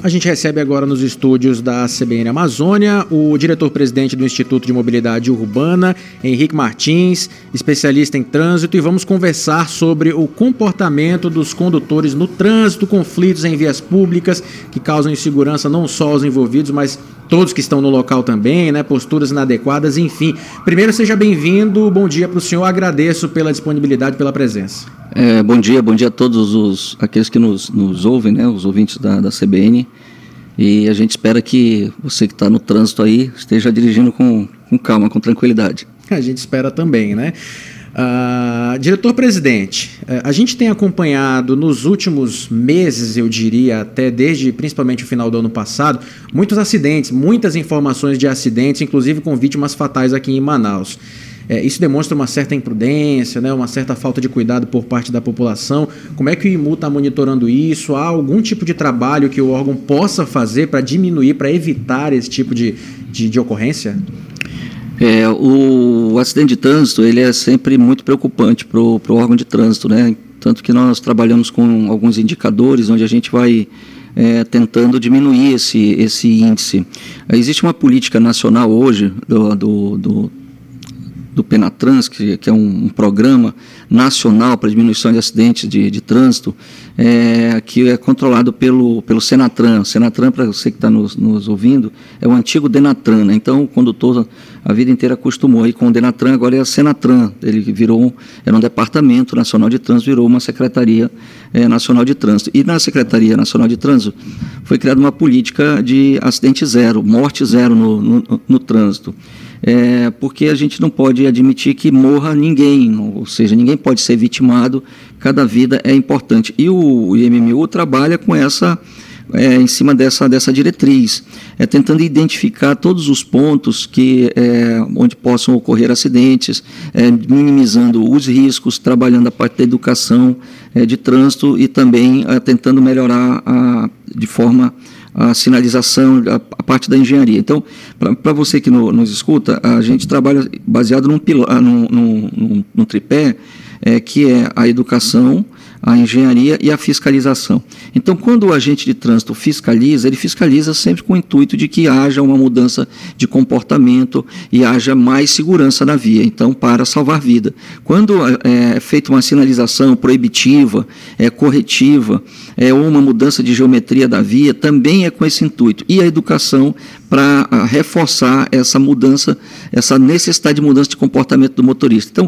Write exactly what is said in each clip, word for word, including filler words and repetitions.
A gente recebe agora nos estúdios da C B N Amazônia o diretor-presidente do Instituto de Mobilidade Urbana, Henrique Martins, especialista em trânsito, e vamos conversar sobre o comportamento dos condutores no trânsito, conflitos em vias públicas que causam insegurança não só aos envolvidos, mas todos que estão no local também, né? Posturas inadequadas, enfim. Primeiro, seja bem-vindo, bom dia para o senhor, agradeço pela disponibilidade, pela presença. É, bom dia, bom dia a todos os, aqueles que nos, nos ouvem, né? Os ouvintes da, da C B N, e a gente espera que você que está no trânsito aí esteja dirigindo com, com calma, com tranquilidade. A gente espera também, né? Uh, diretor-presidente, uh, a gente tem acompanhado nos últimos meses, eu diria, até desde principalmente o final do ano passado, muitos acidentes, muitas informações de acidentes, inclusive com vítimas fatais aqui em Manaus. É, isso demonstra uma certa imprudência, né, uma certa falta de cuidado por parte da população. Como é que o I M U está monitorando isso? Há algum tipo de trabalho que o órgão possa fazer para diminuir, para evitar esse tipo de, de, de ocorrência? É, o, o acidente de trânsito ele é sempre muito preocupante para o órgão de trânsito, né? Tanto que nós trabalhamos com alguns indicadores onde a gente vai é, tentando diminuir esse, esse índice. Existe uma política nacional hoje do, do, do do Penatrans, que, que é um, um programa nacional para diminuição de acidentes de, de trânsito, é, que é controlado pelo, pelo Senatran. Senatran, para você que está nos, nos ouvindo, é o antigo Denatran, né? Então o condutor a vida inteira acostumou aí com o Denatran, agora é a Senatran. Ele virou, era um departamento nacional de trânsito, virou uma secretaria é, nacional de trânsito. E na Secretaria Nacional de Trânsito foi criada uma política de acidente zero, morte zero no, no, no trânsito. É, porque a gente não pode admitir que morra ninguém, ou seja, ninguém pode ser vitimado, cada vida é importante. E o I M M U trabalha com essa, é, em cima dessa, dessa diretriz, é, tentando identificar todos os pontos que, é, onde possam ocorrer acidentes, é, minimizando os riscos, trabalhando a parte da educação é, de trânsito e também é, tentando melhorar a, de forma a sinalização, a, a parte da engenharia. Então, para você que no, nos escuta, a gente trabalha baseado num, num, num, num, num tripé, é, que é a educação, a engenharia e a fiscalização. Então, quando o agente de trânsito fiscaliza, ele fiscaliza sempre com o intuito de que haja uma mudança de comportamento e haja mais segurança na via, então, para salvar vida. Quando é feita uma sinalização proibitiva, é, corretiva, é, ou uma mudança de geometria da via, também é com esse intuito. E a educação para reforçar essa mudança, essa necessidade de mudança de comportamento do motorista. Então,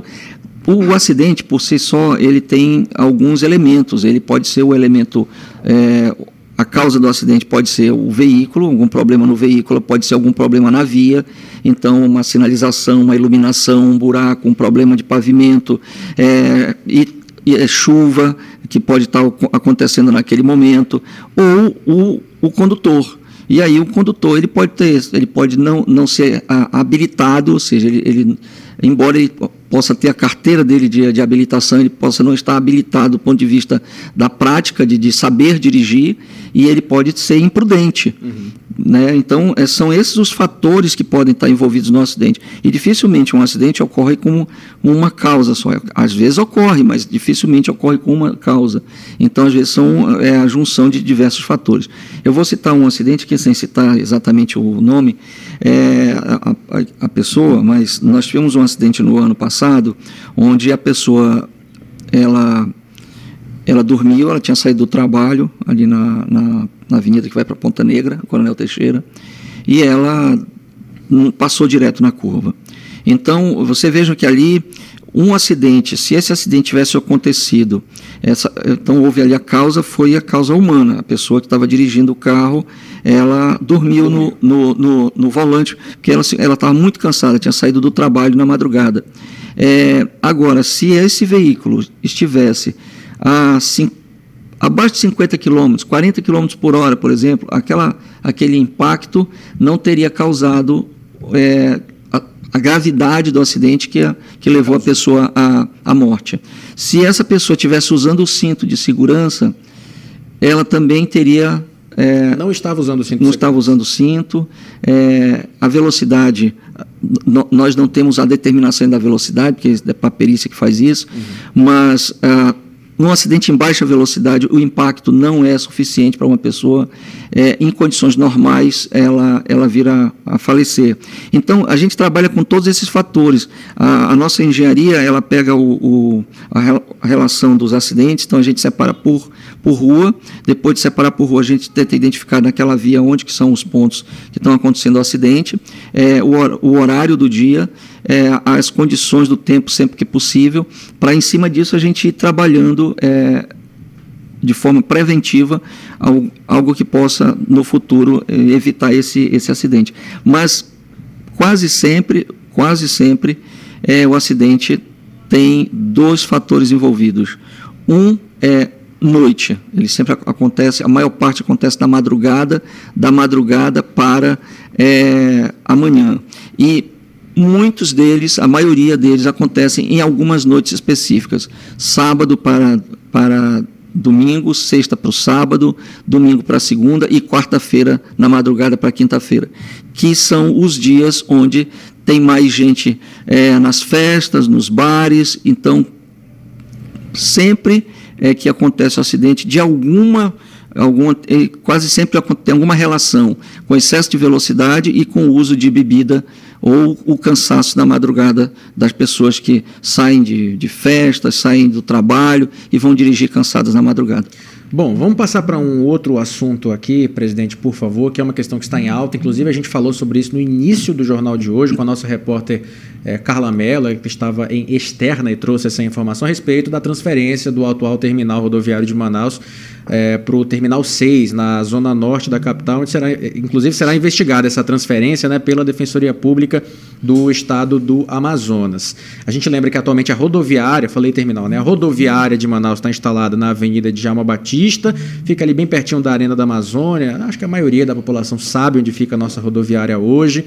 o acidente, por si só, ele tem alguns elementos. Ele pode ser o elemento, é, a causa do acidente pode ser o veículo, algum problema no veículo, pode ser algum problema na via, então uma sinalização, uma iluminação, um buraco, um problema de pavimento, é, e, e é chuva, que pode estar acontecendo naquele momento, ou o, o condutor. E aí o condutor ele pode ter, ele pode não, não ser a, habilitado, ou seja, ele, ele, embora ele possa ter a carteira dele de, de habilitação, ele possa não estar habilitado do ponto de vista da prática, de, de saber dirigir, e ele pode ser imprudente. Uhum. Né? Então, é, são esses os fatores que podem estar envolvidos no acidente. E dificilmente um acidente ocorre com uma causa só. Às vezes ocorre, mas dificilmente ocorre com uma causa. Então, às vezes, são é, a junção de diversos fatores. Eu vou citar um acidente que, sem citar exatamente o nome, é, a, a, a pessoa, mas nós tivemos um acidente no ano passado, onde a pessoa, ela... Ela dormiu, ela tinha saído do trabalho, ali na, na, na avenida que vai para Ponta Negra, Coronel Teixeira, e ela passou direto na curva. Então, você veja que ali, um acidente, se esse acidente tivesse acontecido, essa, então houve ali a causa, foi a causa humana. A pessoa que estava dirigindo o carro, ela dormiu no, no, no, no volante, porque ela estava muito cansada, tinha saído do trabalho na madrugada. É, agora, se esse veículo estivesse a cinco, abaixo de cinquenta quilômetros, quarenta quilômetros por hora, por exemplo, aquela, aquele impacto não teria causado é, a, a gravidade do acidente que, que levou a pessoa à, à morte. Se essa pessoa estivesse usando o cinto de segurança, ela também teria... É, não estava usando o cinto. Não estava usando o cinto. É, a velocidade, no, nós não temos a determinação da velocidade, porque é para a perícia que faz isso, uhum. mas... Ah, num acidente em baixa velocidade, o impacto não é suficiente para uma pessoa, é, em condições normais, ela, ela vir a, a falecer. Então, a gente trabalha com todos esses fatores. A, a nossa engenharia, ela pega o, o, a, a relação dos acidentes, então a gente separa por, por rua, depois de separar por rua, a gente tenta identificar naquela via onde que são os pontos que estão acontecendo o acidente, é, o, o horário do dia, é, as condições do tempo sempre que possível, para em cima disso a gente ir trabalhando é, de forma preventiva algo, algo que possa no futuro é, evitar esse, esse acidente. Mas quase sempre, quase sempre é, o acidente tem dois fatores envolvidos. Um é noite, ele sempre acontece, a maior parte acontece na madrugada, da madrugada para é, amanhã. E muitos deles, a maioria deles, acontecem em algumas noites específicas. Sábado para, para domingo, sexta para o sábado, domingo para segunda e quarta-feira na madrugada para quinta-feira, que são os dias onde tem mais gente é, nas festas, nos bares. Então, sempre é que acontece o acidente de alguma... Alguma, quase sempre tem alguma relação com excesso de velocidade e com o uso de bebida ou o cansaço na madrugada das pessoas que saem de, de festas, saem do trabalho e vão dirigir cansadas na madrugada. Bom, vamos passar para um outro assunto aqui, presidente, por favor, que é uma questão que está em alta. Inclusive, a gente falou sobre isso no início do Jornal de hoje, com a nossa repórter é, Carla Mello, que estava em externa e trouxe essa informação a respeito da transferência do atual terminal rodoviário de Manaus é, para o Terminal seis, na zona norte da capital, onde será, inclusive será investigada essa transferência, né, pela Defensoria Pública do Estado do Amazonas. A gente lembra que atualmente a rodoviária, falei terminal, né, a rodoviária de Manaus está instalada na Avenida Djalma Batista, fica ali bem pertinho da Arena da Amazônia. Acho que a maioria da população sabe onde fica a nossa rodoviária hoje.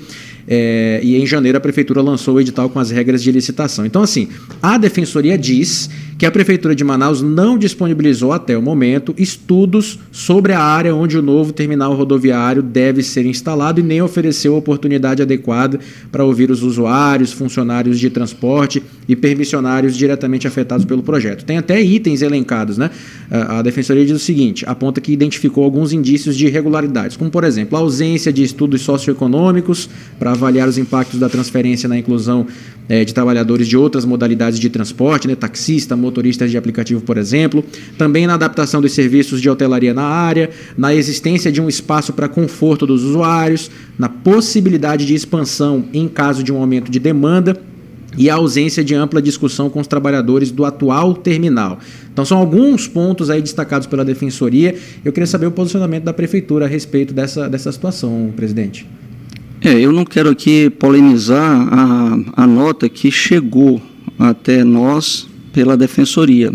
É, e em janeiro a Prefeitura lançou o edital com as regras de licitação. Então, assim, a Defensoria diz que a Prefeitura de Manaus não disponibilizou até o momento estudos sobre a área onde o novo terminal rodoviário deve ser instalado e nem ofereceu oportunidade adequada para ouvir os usuários, funcionários de transporte e permissionários diretamente afetados pelo projeto. Tem até itens elencados, né? A Defensoria diz o seguinte, aponta que identificou alguns indícios de irregularidades, como, por exemplo, a ausência de estudos socioeconômicos para avaliar os impactos da transferência na inclusão é, de trabalhadores de outras modalidades de transporte, né? Taxista, motoristas de aplicativo, por exemplo, também na adaptação dos serviços de hotelaria na área, na existência de um espaço para conforto dos usuários, na possibilidade de expansão em caso de um aumento de demanda e a ausência de ampla discussão com os trabalhadores do atual terminal. Então, são alguns pontos aí destacados pela Defensoria. Eu queria saber o posicionamento da Prefeitura a respeito dessa, dessa situação, presidente. É, eu não quero aqui polemizar a, a nota que chegou até nós pela Defensoria,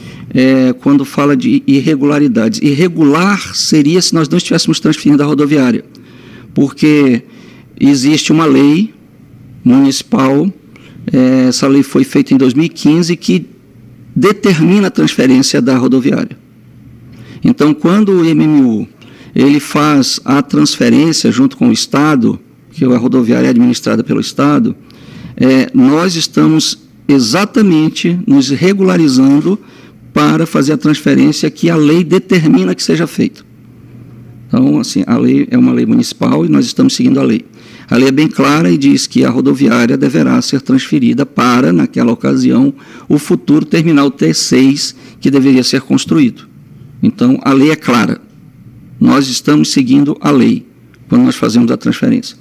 é, quando fala de irregularidades. Irregular seria se nós não estivéssemos transferindo a rodoviária, porque existe uma lei municipal, é, essa lei foi feita em dois mil e quinze, que determina a transferência da rodoviária. Então, quando o M M U ele faz a transferência junto com o Estado, que a rodoviária é administrada pelo Estado, é, nós estamos exatamente nos regularizando para fazer a transferência que a lei determina que seja feita. Então, assim, a lei é uma lei municipal e nós estamos seguindo a lei. A lei é bem clara e diz que a rodoviária deverá ser transferida para, naquela ocasião, o futuro terminal T seis que deveria ser construído. Então, a lei é clara. Nós estamos seguindo a lei quando nós fazemos a transferência.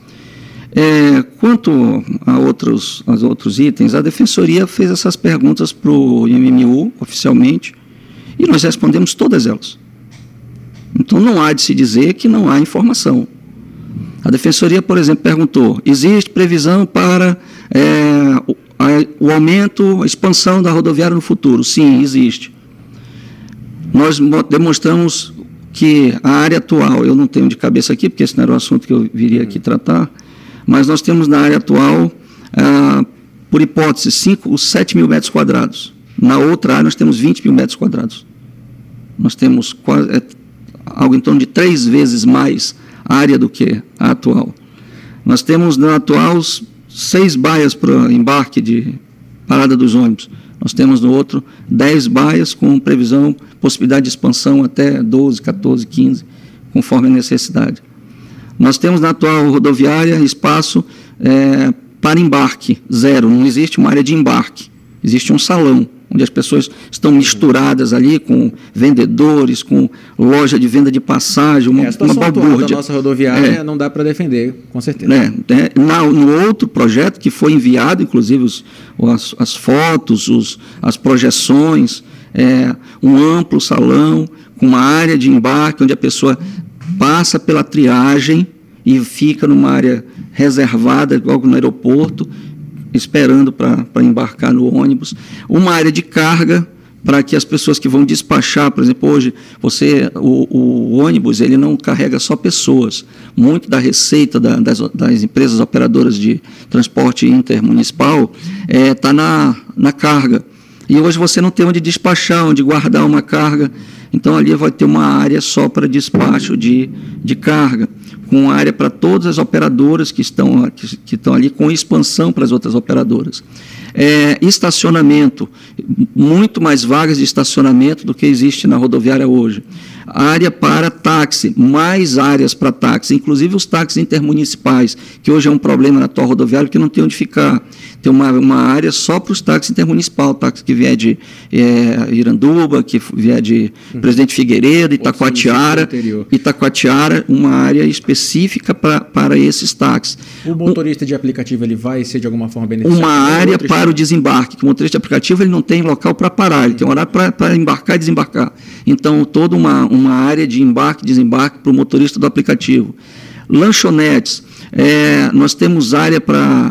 É, quanto a outros, aos outros itens, a Defensoria fez essas perguntas para o M M U oficialmente e nós respondemos todas elas. Então, não há de se dizer que não há informação. A Defensoria, por exemplo, perguntou, existe previsão para é, o, a, o aumento, a expansão da rodoviária no futuro? Sim, existe. Nós demonstramos que a área atual, eu não tenho de cabeça aqui, porque esse não era o assunto que eu viria aqui tratar, mas nós temos na área atual, ah, por hipótese, cinco, os sete mil metros quadrados. Na outra área nós temos vinte mil metros quadrados. Nós temos quase, é, algo em torno de três vezes mais área do que a atual. Nós temos na atual seis baias para embarque de parada dos ônibus. Nós temos no outro dez baias com previsão, possibilidade de expansão até doze, quatorze, quinze, conforme a necessidade. Nós temos na atual rodoviária espaço é, para embarque, zero, não existe uma área de embarque, existe um salão, onde as pessoas estão misturadas ali com vendedores, com loja de venda de passagem, uma, é, a situação uma atual balbúrdia. da nossa rodoviária é, não dá para defender, com certeza. É, é, na, no outro projeto que foi enviado, inclusive os, as, as fotos, os, as projeções, é, um amplo salão com uma área de embarque onde a pessoa passa pela triagem e fica numa área reservada, logo no aeroporto, esperando para embarcar no ônibus, uma área de carga para que as pessoas que vão despachar, por exemplo, hoje você, o, o ônibus ele não carrega só pessoas, muito da receita da, das, das empresas operadoras de transporte intermunicipal está é, na, na carga, e hoje você não tem onde despachar, onde guardar uma carga, então ali vai ter uma área só para despacho de, de carga, com área para todas as operadoras que estão, que, que estão ali, com expansão para as outras operadoras. É, estacionamento, muito mais vagas de estacionamento do que existe na rodoviária hoje. Área para táxi, mais áreas para táxi, inclusive os táxis intermunicipais, que hoje é um problema na atual rodoviária, porque não tem onde ficar. Tem uma, uma área só para os táxis intermunicipais, táxi que vier de é, Iranduba, que vier de uhum. Presidente Figueiredo, Itacoatiara, Itacoatiara, uma área específica pra, para esses táxis. O motorista um, de aplicativo ele vai ser de alguma forma beneficiado? Uma área para o desembarque, que o motorista de aplicativo ele não tem local para parar, ele uhum. tem um horário para embarcar e desembarcar. Então, toda uma, uma área de embarque e desembarque para o motorista do aplicativo. Lanchonetes, é, nós temos área para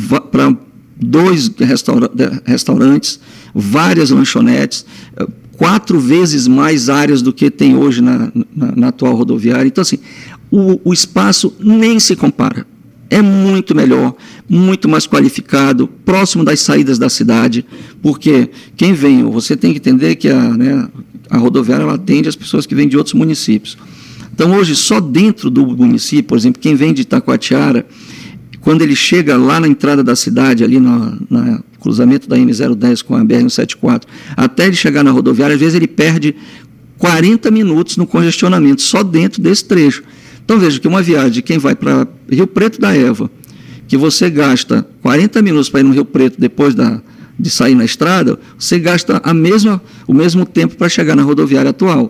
dois restaura, restaurantes, várias lanchonetes, quatro vezes mais áreas do que tem hoje na, na, na atual rodoviária. Então, assim, o, o espaço nem se compara. É muito melhor, muito mais qualificado, próximo das saídas da cidade, porque quem vem, você tem que entender que a, né, a rodoviária ela atende as pessoas que vêm de outros municípios. Então, hoje, só dentro do município, por exemplo, quem vem de Itacoatiara, quando ele chega lá na entrada da cidade, ali no, no cruzamento da M zero dez com a B R cento e setenta e quatro, até ele chegar na rodoviária, às vezes ele perde quarenta minutos no congestionamento, só dentro desse trecho. Então, veja que uma viagem de quem vai para Rio Preto da Eva, que você gasta quarenta minutos para ir no Rio Preto depois da, de sair na estrada, você gasta a mesma, o mesmo tempo para chegar na rodoviária atual.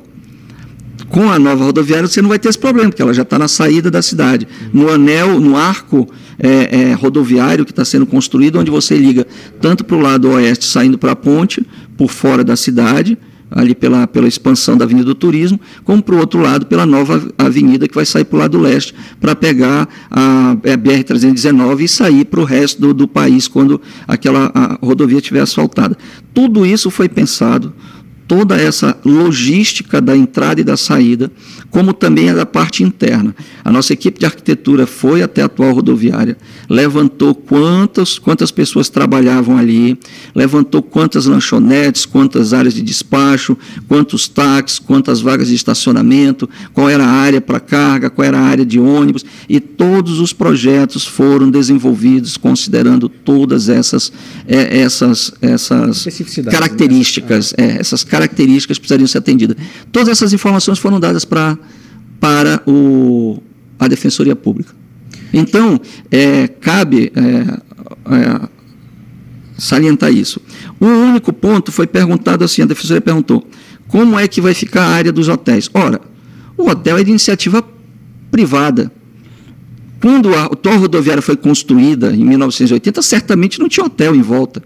Com a nova rodoviária você não vai ter esse problema, porque ela já está na saída da cidade. No anel, no arco é, é, rodoviário que está sendo construído, onde você liga tanto para o lado oeste, saindo para a ponte, por fora da cidade, ali pela, pela expansão da Avenida do Turismo, como para o outro lado, pela nova avenida que vai sair para o lado leste, para pegar a, a B R trezentos e dezenove e sair para o resto do, do país, quando aquela a rodovia estiver asfaltada. Tudo isso foi pensado, toda essa logística da entrada e da saída, como também a da parte interna. A nossa equipe de arquitetura foi até a atual rodoviária, levantou quantas, quantas pessoas trabalhavam ali, levantou quantas lanchonetes, quantas áreas de despacho, quantos táxis, quantas vagas de estacionamento, qual era a área para carga, qual era a área de ônibus, e todos os projetos foram desenvolvidos considerando todas essas, é, essas, essas características, né? é, essas características precisariam ser atendidas. Todas essas informações foram dadas pra, para o, a Defensoria Pública. Então, é, cabe é, é, salientar isso. O único ponto foi perguntado assim, a Defensoria perguntou, como é que vai ficar a área dos hotéis? Ora, o hotel é de iniciativa privada. Quando a atual rodoviária foi construída, em mil novecentos e oitenta, certamente não tinha hotel em volta.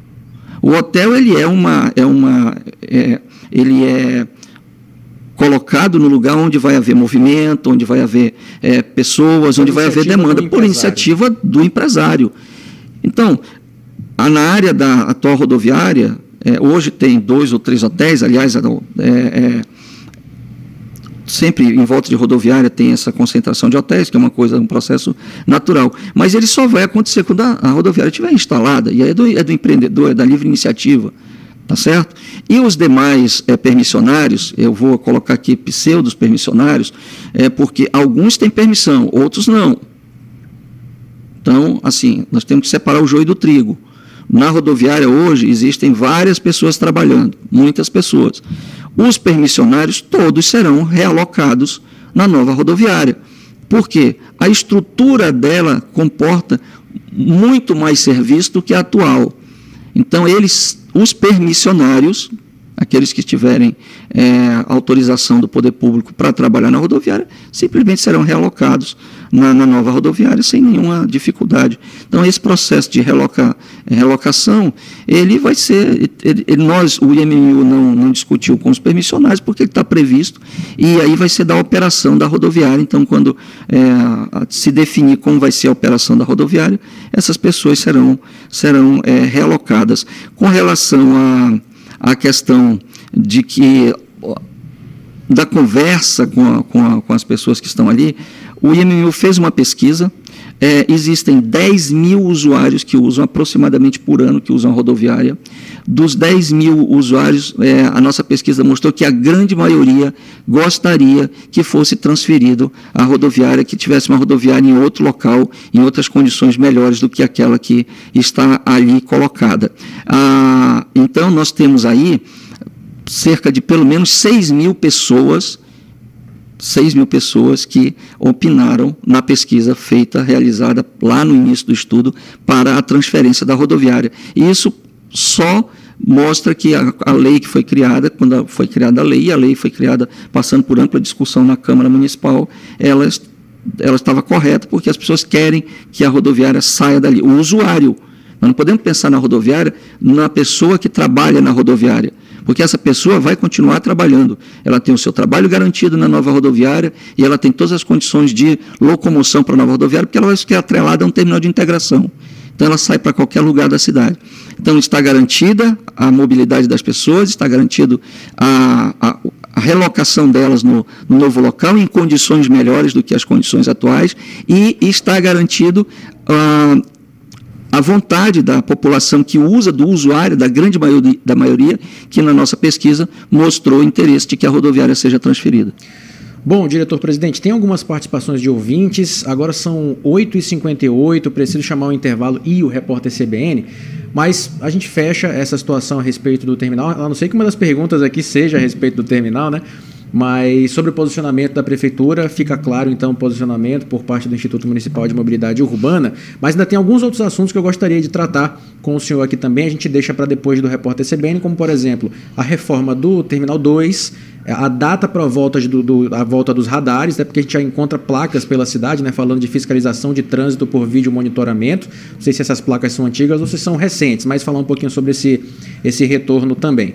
O hotel ele é uma, é uma, é, ele é colocado no lugar onde vai haver movimento, onde vai haver é, pessoas, onde vai haver demanda, por iniciativa do empresário. Então, na área da atual rodoviária, é, hoje tem dois ou três hotéis, aliás, é, é, sempre em volta de rodoviária tem essa concentração de hotéis, que é uma coisa, um processo natural. Mas ele só vai acontecer quando a, a rodoviária estiver instalada, e aí é do, é do empreendedor, é da livre iniciativa, tá certo? E os demais é, permissionários, eu vou colocar aqui pseudos permissionários, é, porque alguns têm permissão, outros não. Então, assim, nós temos que separar o joio do trigo. Na rodoviária hoje existem várias pessoas trabalhando, muitas pessoas. Os permissionários todos serão realocados na nova rodoviária. Por quê? A estrutura dela comporta muito mais serviço do que a atual. Então, eles, os permissionários, aqueles que tiverem é, autorização do poder público para trabalhar na rodoviária, simplesmente serão realocados na, na nova rodoviária sem nenhuma dificuldade. Então, esse processo de reloca, relocação, ele vai ser, ele, ele, nós, o I M M U não, não discutiu com os permissionários, porque ele está previsto, e aí vai ser da operação da rodoviária. Então, quando é, se definir como vai ser a operação da rodoviária, essas pessoas serão, serão é, realocadas. Com relação a, a questão de que, da conversa com, a, com, a, com as pessoas que estão ali, o I M M U fez uma pesquisa, é, existem dez mil usuários que usam, aproximadamente por ano, que usam a rodoviária. Dos dez mil usuários, é, a nossa pesquisa mostrou que a grande maioria gostaria que fosse transferido a rodoviária, que tivesse uma rodoviária em outro local, em outras condições melhores do que aquela que está ali colocada. Ah, então, nós temos aí cerca de pelo menos seis mil pessoas, seis mil pessoas que opinaram na pesquisa feita, realizada lá no início do estudo, para a transferência da rodoviária. E isso só mostra que a, a lei que foi criada, quando foi criada a lei, e a lei foi criada passando por ampla discussão na Câmara Municipal, ela, ela estava correta, porque as pessoas querem que a rodoviária saia dali. O usuário, nós não podemos pensar na rodoviária, na pessoa que trabalha na rodoviária, porque essa pessoa vai continuar trabalhando. Ela tem o seu trabalho garantido na nova rodoviária e ela tem todas as condições de locomoção para a nova rodoviária, porque ela vai ficar atrelada a um terminal de integração. Então, ela sai para qualquer lugar da cidade. Então, está garantida a mobilidade das pessoas, está garantido a, a, a relocação delas no, no novo local em condições melhores do que as condições atuais, e está garantido a uh, a vontade da população que usa, do usuário, da grande maioria, da maioria, que na nossa pesquisa mostrou interesse de que a rodoviária seja transferida. Bom, diretor-presidente, tem algumas participações de ouvintes, agora são oito e cinquenta e oito, preciso chamar o intervalo e o repórter C B N, mas a gente fecha essa situação a respeito do terminal, a não ser que uma das perguntas aqui seja a respeito do terminal, né? Mas sobre o posicionamento da Prefeitura, fica claro, então, o posicionamento por parte do Instituto Municipal de Mobilidade Urbana, mas ainda tem alguns outros assuntos que eu gostaria de tratar com o senhor aqui também, a gente deixa para depois do repórter C B N, como, por exemplo, a reforma do Terminal dois, a data para a volta, do, do, a volta dos radares, né, porque a gente já encontra placas pela cidade, né, falando de fiscalização de trânsito por vídeo monitoramento, não sei se essas placas são antigas ou se são recentes, mas falar um pouquinho sobre esse, esse retorno também.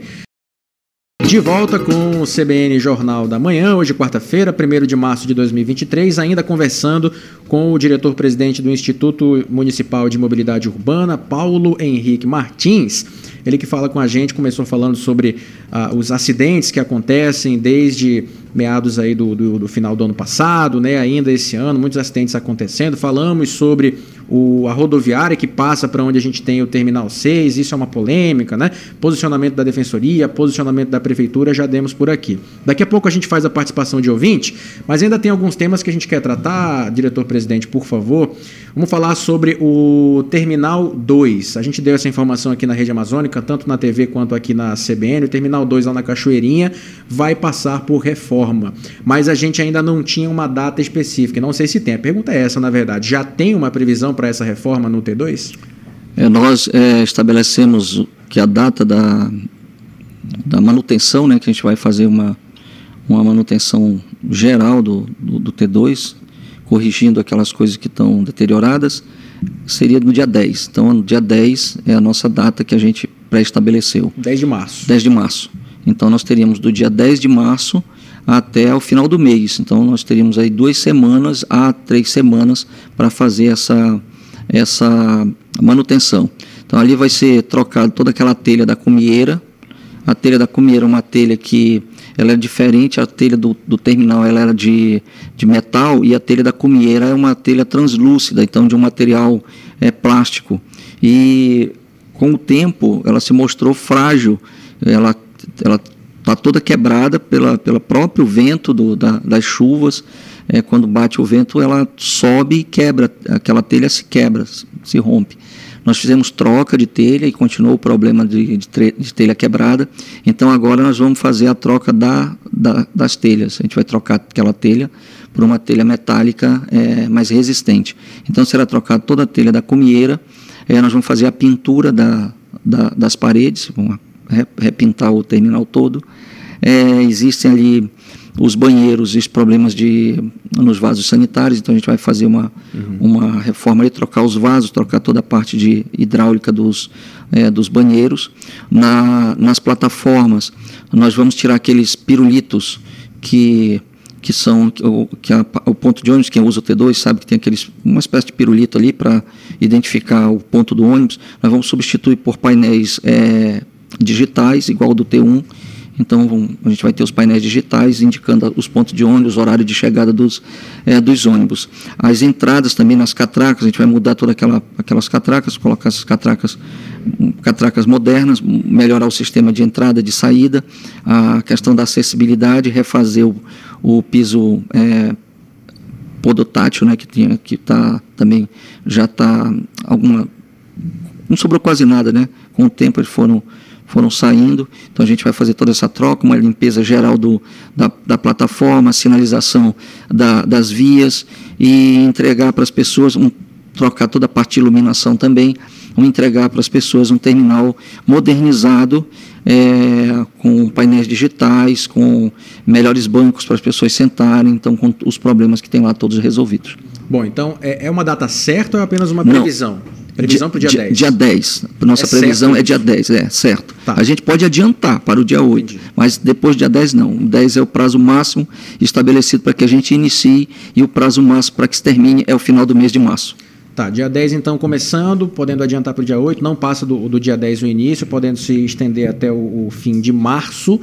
De volta com o C B N Jornal da Manhã, hoje quarta-feira, primeiro de março de dois mil e vinte e três, ainda conversando com o diretor-presidente do Instituto Municipal de Mobilidade Urbana, Paulo Henrique Martins. Ele que fala com a gente, começou falando sobre uh, os acidentes que acontecem desde meados aí do, do, do final do ano passado, né, ainda esse ano, muitos acidentes acontecendo. Falamos sobre o, a rodoviária que passa para onde a gente tem o Terminal seis, isso é uma polêmica, né? Posicionamento da Defensoria, posicionamento da Prefeitura, já demos por aqui. Daqui a pouco a gente faz a participação de ouvinte, mas ainda tem alguns temas que a gente quer tratar, diretor-presidente, por favor. Vamos falar sobre o Terminal dois. A gente deu essa informação aqui na Rede Amazônica, tanto na T V quanto aqui na C B N. O Terminal dois lá na Cachoeirinha vai passar por reforma, mas a gente ainda não tinha uma data específica. Não sei se tem. A pergunta é essa, na verdade. Já tem uma previsão para essa reforma no T dois? É, nós é, estabelecemos que a data da, da manutenção, né, que a gente vai fazer uma, uma manutenção geral do, do, do T dois, corrigindo aquelas coisas que estão deterioradas, seria no dia dez. Então, no dia dez é a nossa data que a gente pré-estabeleceu. dez de março. dez de março. Então, nós teríamos do dia dez de março até o final do mês. Então, nós teríamos aí duas semanas a três semanas para fazer essa, essa manutenção. Então, ali vai ser trocado toda aquela telha da cumieira. A telha da cumieira é uma telha que ela é diferente, a telha do, do terminal ela era de, de metal, e a telha da cumieira é uma telha translúcida, então de um material é, plástico. E com o tempo ela se mostrou frágil, ela ela está toda quebrada pela, pelo próprio vento do, da, das chuvas. É, quando bate o vento ela sobe e quebra, aquela telha se quebra, se rompe. nós fizemos troca de telha e continuou o problema de, de, de telha quebrada. Então agora nós vamos fazer a troca da, da, das telhas. A gente vai trocar aquela telha por uma telha metálica é, mais resistente. Então será trocada toda a telha da cumieira. É, nós vamos fazer a pintura da, da, das paredes, vamos repintar o terminal todo. É, existem ali os banheiros e os problemas de, nos vasos sanitários, então a gente vai fazer uma, uhum. uma reforma e trocar os vasos, trocar toda a parte de hidráulica dos, é, dos banheiros. Na, nas plataformas, nós vamos tirar aqueles pirulitos que, que são que a, o ponto de ônibus, quem usa o T dois sabe que tem aqueles, uma espécie de pirulito ali para identificar o ponto do ônibus. Nós vamos substituir por painéis é, digitais, igual ao do T um. Então, a gente vai ter os painéis digitais indicando os pontos de ônibus, horário de chegada dos, é, dos ônibus. As entradas também nas catracas, a gente vai mudar todas aquela, aquelas catracas, colocar essas catracas, catracas modernas, melhorar o sistema de entrada e de saída, a questão da acessibilidade, refazer o, o piso é, podotátil, né, que, tinha, que tá, também já está alguma... Não sobrou quase nada, né? Com o tempo eles foram... foram saindo, então a gente vai fazer toda essa troca, uma limpeza geral do, da, da plataforma, sinalização da, das vias e entregar para as pessoas, um, trocar toda a parte de iluminação também, um, entregar para as pessoas um terminal modernizado, é, com painéis digitais, com melhores bancos para as pessoas sentarem, então com os problemas que tem lá todos resolvidos. Bom, então é, é uma data certa ou é apenas uma previsão? Não. Previsão para o dia, dia dez? Dia dez. Nossa é previsão certo? É dia dez, é certo. Tá. A gente pode adiantar para o dia oito, entendi. Mas depois do dia dez não. O dez é o prazo máximo estabelecido para que a gente inicie e o prazo máximo para que se termine é o final do mês de março. Tá, dia dez então começando, podendo adiantar para o dia oito, não passa do, do dia dez o início, podendo se estender até o, o fim de março.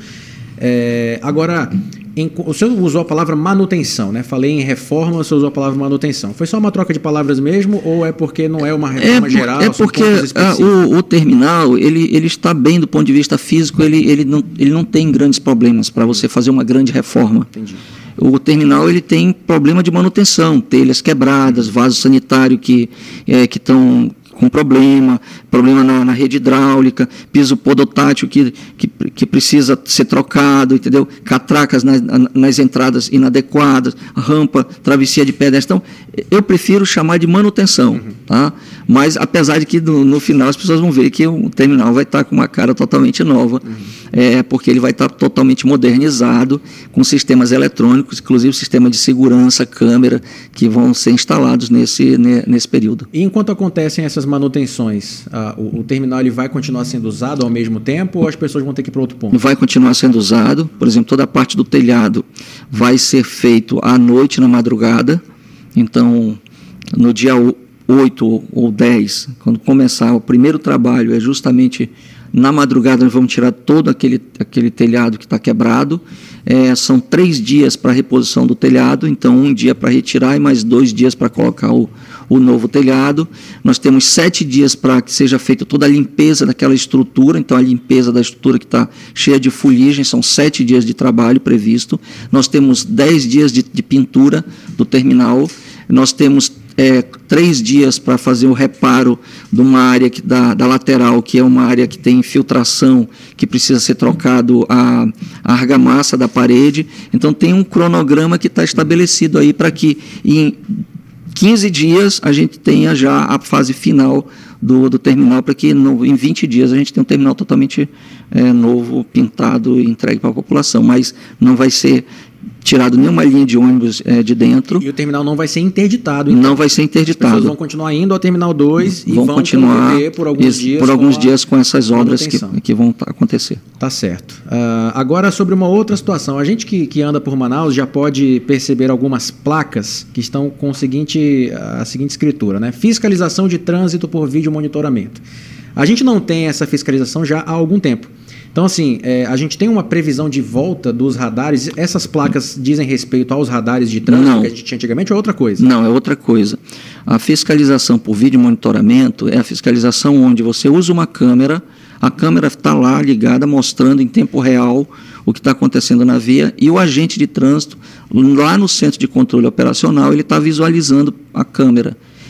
É, agora, em, o senhor usou a palavra manutenção, né? Falei em reforma, o senhor usou a palavra manutenção. Foi só uma troca de palavras mesmo ou é porque não é uma reforma é, geral? É porque a, o, o terminal, ele, ele está bem do ponto de vista físico, ele, ele, não, ele não tem grandes problemas para você fazer uma grande reforma. Entendi. O terminal ele tem problema de manutenção, telhas quebradas, vaso sanitário que é, que estão com problema, problema na, na rede hidráulica, piso podotátil que, que, que precisa ser trocado, entendeu? Catracas nas, nas entradas inadequadas, rampa, travessia de pedestre. Então, eu prefiro chamar de manutenção, uhum. tá? Mas apesar de que no, no final as pessoas vão ver que o terminal vai estar com uma cara totalmente nova, uhum. é, porque ele vai estar totalmente modernizado, com sistemas eletrônicos, inclusive sistema de segurança, câmera, que vão ser instalados nesse, nesse período. E enquanto acontecem essas manutenções, ah, o, o terminal ele vai continuar sendo usado ao mesmo tempo ou as pessoas vão ter que ir para outro ponto? Vai continuar sendo usado. Por exemplo, toda a parte do telhado vai ser feito à noite, na madrugada. Então, no dia oito ou dez, quando começar o primeiro trabalho, é justamente na madrugada nós vamos tirar todo aquele, aquele telhado que está quebrado. É, são três dias para a reposição do telhado, então um dia para retirar e mais dois dias para colocar o, o novo telhado. Nós temos sete dias para que seja feita toda a limpeza daquela estrutura, então a limpeza da estrutura que está cheia de fuligem, são sete dias de trabalho previsto. Nós temos dez dias de, de pintura do terminal, nós temos É, três dias para fazer o reparo de uma área que, da, da lateral, que é uma área que tem infiltração, que precisa ser trocado a, a argamassa da parede. Então tem um cronograma que está estabelecido aí para que em quinze dias a gente tenha já a fase final do, do terminal, para que no, em vinte dias a gente tenha um terminal totalmente é, novo, pintado e entregue para a população. Mas não vai ser tirado nenhuma linha de ônibus é, de dentro. E o terminal não vai ser interditado. Então. Não vai ser interditado. As pessoas vão continuar indo ao terminal dois vão e vão continuar por alguns isso, dias por alguns com dias com essas obras que, que vão acontecer. Tá certo. Uh, agora sobre uma outra situação. A gente que, que anda por Manaus já pode perceber algumas placas que estão com o seguinte, a seguinte escritura, né? Fiscalização de trânsito por vídeo monitoramento. A gente não tem essa fiscalização já há algum tempo. Então, assim, é, a gente tem uma previsão de volta dos radares. Essas placas dizem respeito aos radares de trânsito não. que a gente tinha antigamente ou é outra coisa? Não, é outra coisa. A fiscalização por vídeo monitoramento é a fiscalização onde você usa uma câmera, a câmera está lá ligada, mostrando em tempo real o que está acontecendo na via, e o agente de trânsito, lá no centro de controle operacional, ele está visualizando a câmera.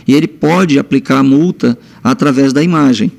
e ele pode aplicar a multa através da imagem.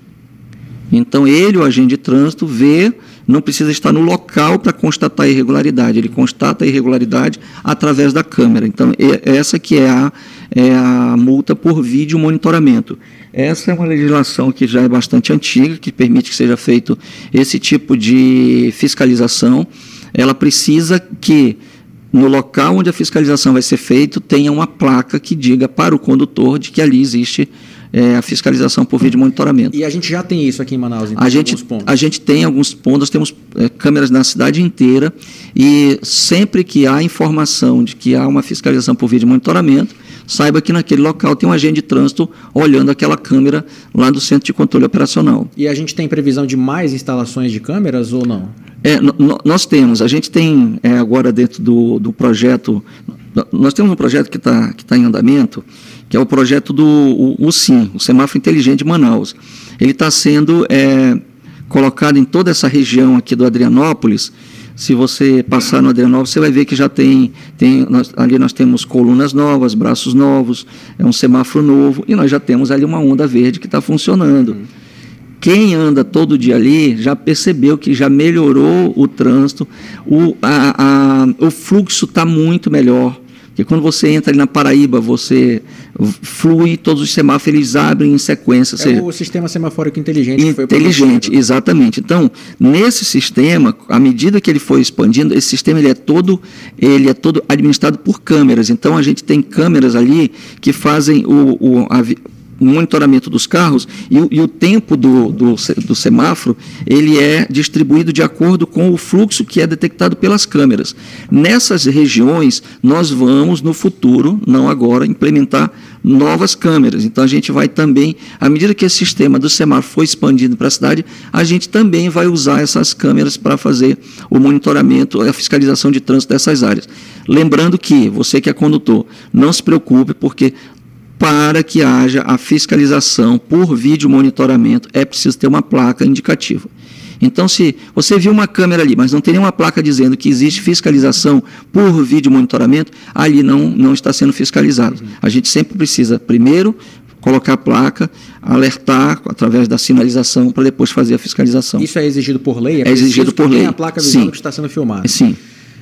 Então, ele, o agente de trânsito, vê, não precisa estar no local para constatar a irregularidade, ele constata a irregularidade através da câmera. Então, essa que é a, é a multa por vídeo monitoramento. Essa é uma legislação que já é bastante antiga, que permite que seja feito esse tipo de fiscalização. Ela precisa que, no local onde a fiscalização vai ser feita, tenha uma placa que diga para o condutor de que ali existe É, a fiscalização por vídeo monitoramento. E a gente já tem isso aqui em Manaus, então, a gente, alguns pontos. A gente tem alguns pontos, nós temos é, câmeras na cidade inteira, e sempre que há informação de que há uma fiscalização por vídeo monitoramento, saiba que naquele local tem um agente de trânsito olhando aquela câmera lá do Centro de Controle Operacional. E a gente tem previsão de mais instalações de câmeras ou não? É, no, nós temos, a gente tem é, agora dentro do, do projeto, nós temos um projeto que está que tá em andamento, que é o projeto do o, o SIM, o Semáforo Inteligente de Manaus. Ele está sendo é, colocado em toda essa região aqui do Adrianópolis. Se você passar no Adrianópolis, você vai ver que já tem, tem nós, ali nós temos colunas novas, braços novos, é um semáforo novo, e nós já temos ali uma onda verde que está funcionando. Hum. Quem anda todo dia ali já percebeu que já melhorou o trânsito, o, a, a, o fluxo está muito melhor. Porque quando você entra ali na Paraíba, você flui, todos os semáforos eles abrem em sequência. É seja, o sistema semafórico inteligente. Inteligente, que foi exatamente. Então, nesse sistema, à medida que ele foi expandindo, esse sistema ele é todo, ele é todo administrado por câmeras. Então, a gente tem câmeras ali que fazem o, o a, o monitoramento dos carros, e, e o tempo do, do, do semáforo ele é distribuído de acordo com o fluxo que é detectado pelas câmeras. Nessas regiões, nós vamos, no futuro, não agora, implementar novas câmeras. Então, a gente vai também, à medida que esse sistema do semáforo for expandido para a cidade, a gente também vai usar essas câmeras para fazer o monitoramento, a fiscalização de trânsito dessas áreas. Lembrando que, você que é condutor, não se preocupe, porque para que haja a fiscalização por vídeo monitoramento, é preciso ter uma placa indicativa. Então, se você viu uma câmera ali, mas não tem nenhuma placa dizendo que existe fiscalização por vídeo monitoramento, ali não, não está sendo fiscalizado. Uhum. A gente sempre precisa, primeiro, colocar a placa, alertar através da sinalização para depois fazer a fiscalização. Isso é exigido por lei? É, é exigido por lei. Tem a placa avisando que está sendo filmado. Sim.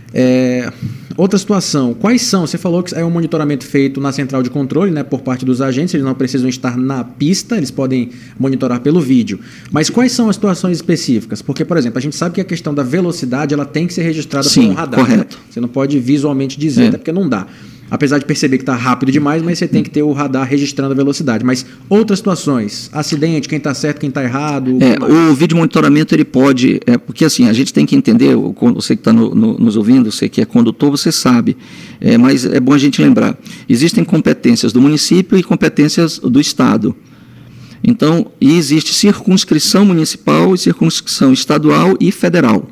É, outra situação, quais são? Você falou que é um monitoramento feito na central de controle, né, por parte dos agentes, eles não precisam estar na pista, eles podem monitorar pelo vídeo. Mas quais são as situações específicas? Porque, por exemplo, a gente sabe que a questão da velocidade ela tem que ser registrada Sim, por um radar. Correto. Né? Você não pode visualmente dizer, é. até porque não dá. Apesar de perceber que está rápido demais, mas você tem que ter o radar registrando a velocidade. Mas outras situações, acidente, quem está certo, quem está errado... É, o vídeo monitoramento, ele pode... É, porque assim, a gente tem que entender, você que está no, no, nos ouvindo, você que é condutor, você sabe, é, mas é bom a gente lembrar, existem competências do município e competências do Estado. Então, e existe circunscrição municipal e circunscrição estadual e federal.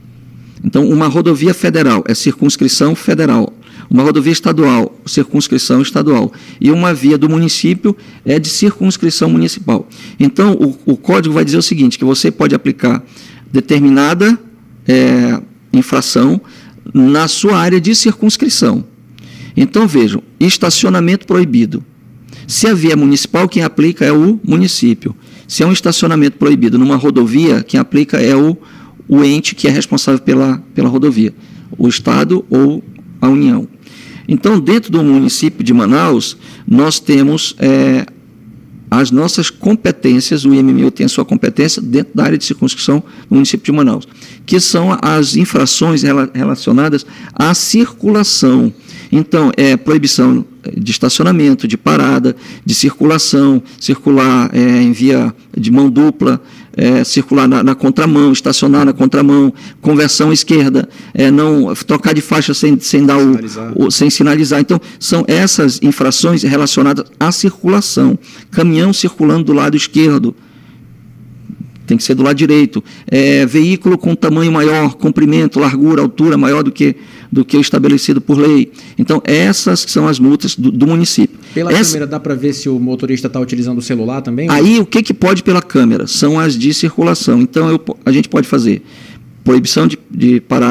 Então, uma rodovia federal é circunscrição federal. Uma rodovia estadual, circunscrição estadual. E uma via do município é de circunscrição municipal. Então, o, o código vai dizer o seguinte, que você pode aplicar determinada é, infração na sua área de circunscrição. Então, vejam, estacionamento proibido. Se a via é municipal, quem aplica é o município. Se é um estacionamento proibido numa rodovia, quem aplica é o, o ente que é responsável pela, pela rodovia, o Estado ou a União. Então, dentro do município de Manaus, nós temos é, as nossas competências, o I M M U tem a sua competência dentro da área de circunscrição do município de Manaus, que são as infrações relacionadas à circulação. Então, é proibição de estacionamento, de parada, de circulação, circular é, em via de mão dupla, é, circular na, na contramão, estacionar na contramão, conversão esquerda, é, não trocar de faixa sem, sem dar sinalizar. O, o, sem sinalizar. Então, são essas infrações relacionadas à circulação. Caminhão circulando do lado esquerdo, tem que ser do lado direito. É, veículo com tamanho maior, comprimento, largura, altura maior do que, do que o estabelecido por lei. Então, essas são as multas do, do município. Pela Essa, câmera dá para ver se o motorista está utilizando o celular também? Aí, ou? O que, que pode pela câmera? São as de circulação. Então, eu, a gente pode fazer proibição de, de parada,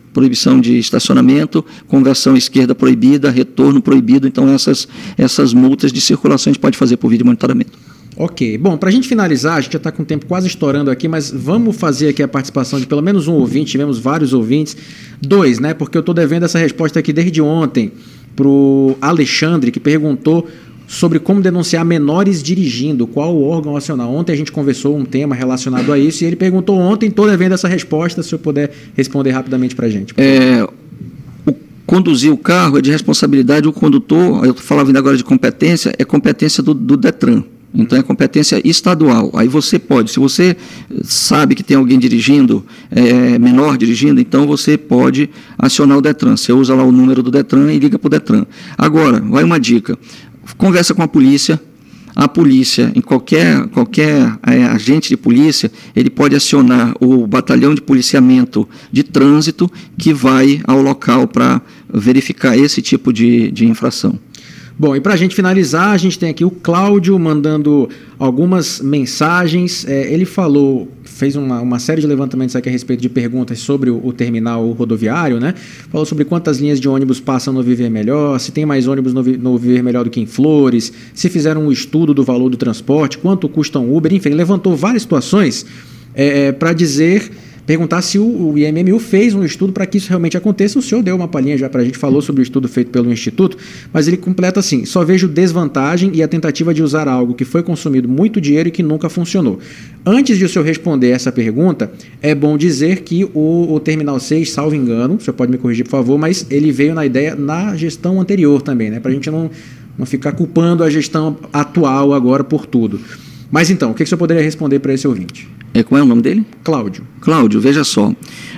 proibição de estacionamento, conversão esquerda proibida, retorno proibido. Então, essas, essas multas de circulação a gente pode fazer por vídeo monitoramento. Ok. Bom, para a gente finalizar, a gente já está com o tempo quase estourando aqui, mas vamos fazer aqui a participação de pelo menos um ouvinte, tivemos vários ouvintes, dois, né? Porque eu estou devendo essa resposta aqui desde ontem para o Alexandre, que perguntou sobre como denunciar menores dirigindo, qual o órgão acionar. Ontem a gente conversou um tema relacionado a isso e ele perguntou ontem, estou devendo essa resposta, se eu puder responder rapidamente para a gente. É, o, conduzir o carro é de responsabilidade do condutor, eu falava ainda agora de competência, é competência do, do Detran. Então é competência estadual. Aí você pode, se você sabe que tem alguém dirigindo, é, menor dirigindo, então você pode acionar o Detran. Você usa lá o número do Detran e liga para o Detran. Agora, vai uma dica. Conversa com a polícia. A polícia, em qualquer, qualquer é, agente de polícia, ele pode acionar o batalhão de policiamento de trânsito que vai ao local para verificar esse tipo de, de infração. Bom, e para a gente finalizar, a gente tem aqui o Cláudio mandando algumas mensagens. É, ele falou, fez uma, uma série de levantamentos aqui a respeito de perguntas sobre o, o terminal rodoviário, né? Falou sobre quantas linhas de ônibus passam no Viver Melhor, se tem mais ônibus no, no Viver Melhor do que em Flores, se fizeram um estudo do valor do transporte, quanto custa um Uber, enfim, levantou várias situações é, para dizer... perguntar se o I M M U fez um estudo para que isso realmente aconteça. O senhor deu uma palhinha já para a gente, falou sobre o estudo feito pelo Instituto, mas ele completa assim: só vejo desvantagem e a tentativa de usar algo que foi consumido muito dinheiro e que nunca funcionou. Antes de o senhor responder essa pergunta, é bom dizer que o, o Terminal seis, salvo engano, o senhor pode me corrigir por favor, mas ele veio na ideia na gestão anterior também, né? Para a gente não, não ficar culpando a gestão atual agora por tudo. Mas então, o que, que o senhor poderia responder para esse ouvinte? É, qual é o nome dele? Cláudio. Cláudio, veja só.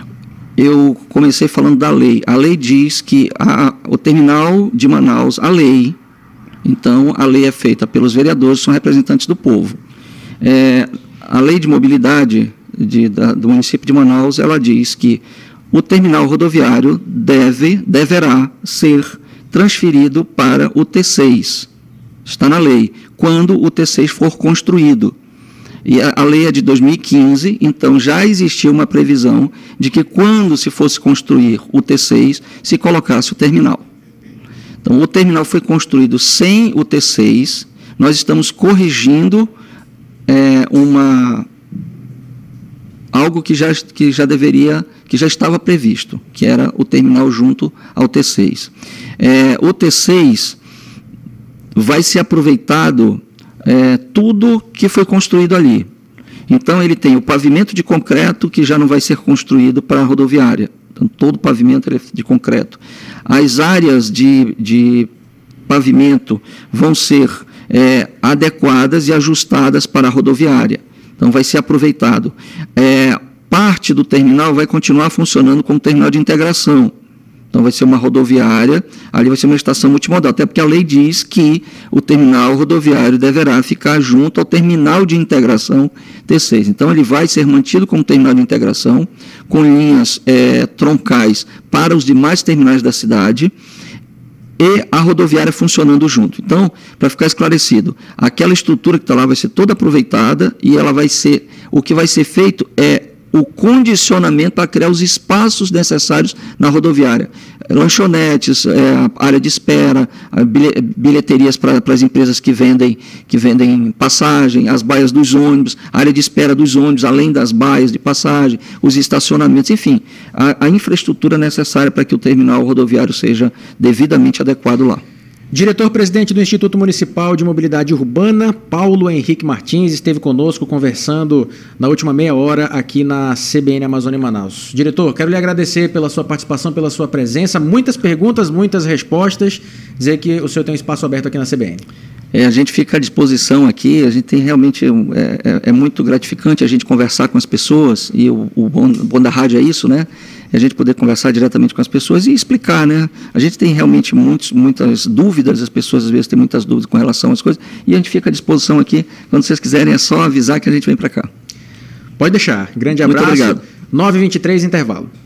Eu comecei falando da lei. A lei diz que a, o terminal de Manaus, a lei, então a lei é feita pelos vereadores, são representantes do povo. É, a lei de mobilidade de, da, do município de Manaus, ela diz que o terminal rodoviário deve, deverá ser transferido para o T seis. Está na lei. Quando o T seis for construído. E a, a lei é de dois mil e quinze, então já existia uma previsão de que quando se fosse construir o T seis, se colocasse o terminal. Então, o terminal foi construído sem o T seis, nós estamos corrigindo é, uma, algo que já, que já deveria, que já estava previsto, que era o terminal junto ao T seis. É, o T seis vai ser aproveitado É, tudo que foi construído ali. Então, ele tem o pavimento de concreto, que já não vai ser construído para a rodoviária. Então, todo o pavimento é de concreto. As áreas de, de pavimento vão ser é, adequadas e ajustadas para a rodoviária. Então, vai ser aproveitado. É, parte do terminal vai continuar funcionando como terminal de integração. Então, vai ser uma rodoviária, ali vai ser uma estação multimodal, até porque a lei diz que o terminal rodoviário deverá ficar junto ao terminal de integração T seis. Então, ele vai ser mantido como terminal de integração, com linhas é, troncais para os demais terminais da cidade, e a rodoviária funcionando junto. Então, para ficar esclarecido, aquela estrutura que está lá vai ser toda aproveitada, e ela vai ser, o que vai ser feito é o condicionamento para criar os espaços necessários na rodoviária. Lanchonetes, é, área de espera, bilheterias para, para as empresas que vendem, que vendem passagem, as baias dos ônibus, área de espera dos ônibus, além das baias de passagem, os estacionamentos, enfim, a, a infraestrutura necessária para que o terminal rodoviário seja devidamente adequado lá. Diretor-presidente do Instituto Municipal de Mobilidade Urbana, Paulo Henrique Martins, esteve conosco conversando na última meia hora aqui na C B N Amazônia em Manaus. Diretor, quero lhe agradecer pela sua participação, pela sua presença, muitas perguntas, muitas respostas, dizer que o senhor tem um espaço aberto aqui na C B N. É, a gente fica à disposição aqui, a gente tem realmente, é, é, é muito gratificante a gente conversar com as pessoas, e o, o, bom, o bom da rádio é isso, né? A gente poder conversar diretamente com as pessoas e explicar, né? A gente tem realmente muitos, muitas dúvidas, as pessoas às vezes têm muitas dúvidas com relação às coisas, e a gente fica à disposição aqui, quando vocês quiserem é só avisar que a gente vem para cá. Pode deixar, grande abraço. Muito obrigado. nove e vinte e três, intervalo.